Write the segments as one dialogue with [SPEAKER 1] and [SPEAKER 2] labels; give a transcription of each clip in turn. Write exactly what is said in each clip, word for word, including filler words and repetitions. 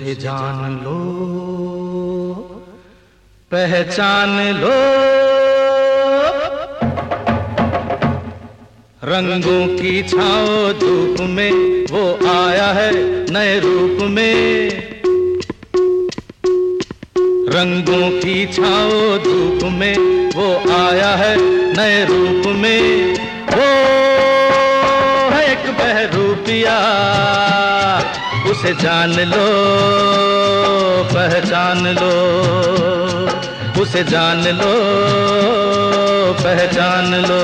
[SPEAKER 1] उसे जान लो, पहचान लो। रंगों की छाओ धूप में वो आया है नए रूप में। रंगों की छाओ धूप में वो आया है नए रूप में। वो है एक बहरूपिया, उसे जान लो, पहचान लो। उसे जान लो, पहचान लो।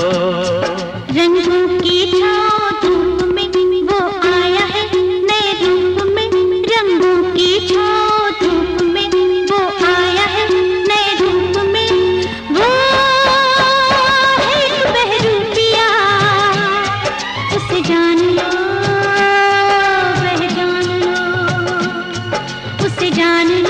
[SPEAKER 2] रंगों की छाओ धूप में वो आया है नए रूप में। रंगों की छाओ धूप में वो आया है नए रूप में। वो है एक बहरूपिया, उसे जान लो, पहचान लो। उसे जान लो,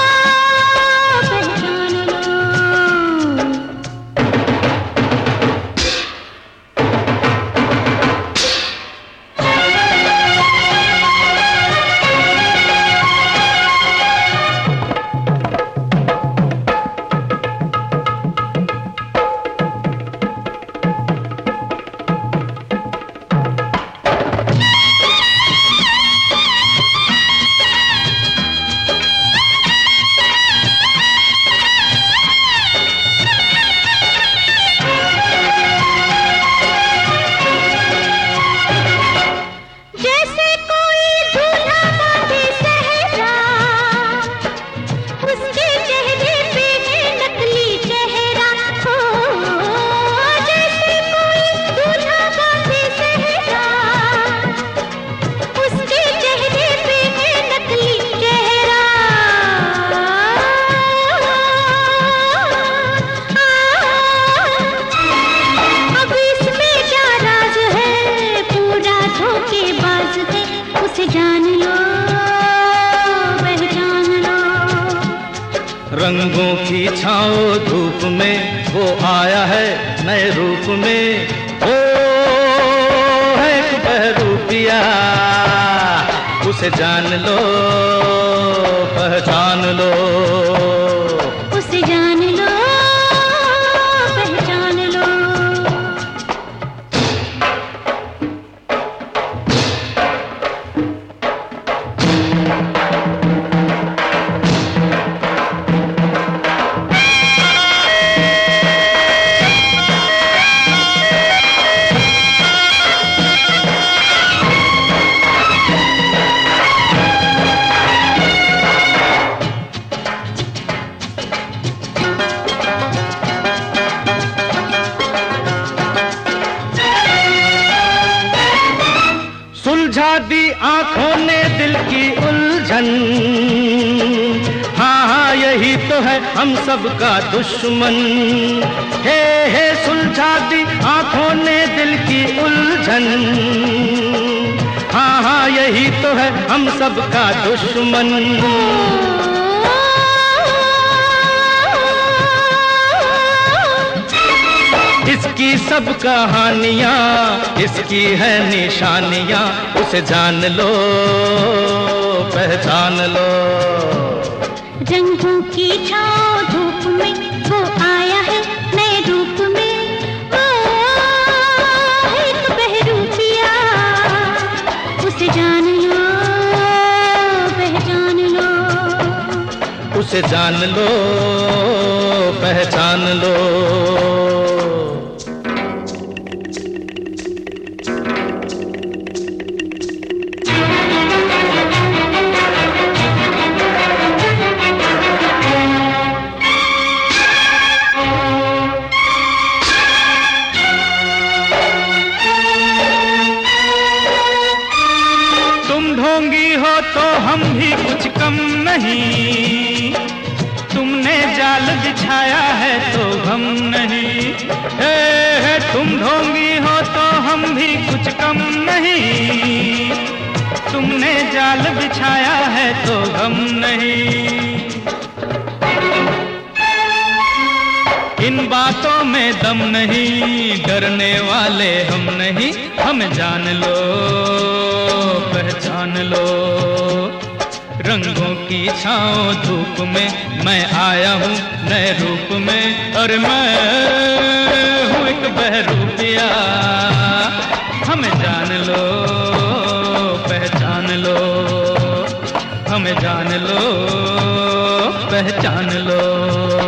[SPEAKER 2] जान लो, पहचान लो।
[SPEAKER 1] रंगों की छाओ धूप में वो आया है नए रूप में। ओ है एक बहरूपिया, उसे जान लो, पहचान लो।
[SPEAKER 2] उसे जान लो, पहचान लो।
[SPEAKER 1] सुलझा दी आंखों ने दिल की उलझन। हाँ हाँ यही तो है हम सब का दुश्मन। हे हे सुलझा दी आंखों ने दिल की उलझन। हाँ हाँ यही तो है हम सब का दुश्मन। इसकी सब कहानियाँ, इसकी है निशानियाँ। उसे जान लो, पहचान लो।
[SPEAKER 2] रंगों की छाओ धूप में वो आया है नए रूप में। ओ है एक बहरूपिया, उसे जान लो, पहचान लो।
[SPEAKER 1] उसे जान लो, पहचान लो। ढोंगी हो तो हम भी कुछ कम नहीं। तुमने जाल बिछाया है तो हम नहीं। हे हे तुम ढोंगी हो तो हम भी कुछ कम नहीं। तुमने जाल बिछाया है तो हम नहीं। इन बातों में दम नहीं, डरने वाले हम नहीं। हमें जान लो, पहचान लो। रंगों की छाँव धूप में मैं आया हूँ नए रूप में, और मैं हूँ एक बहरूपिया। हमें जान लो पहचान लो, हमें जान लो पहचान लो।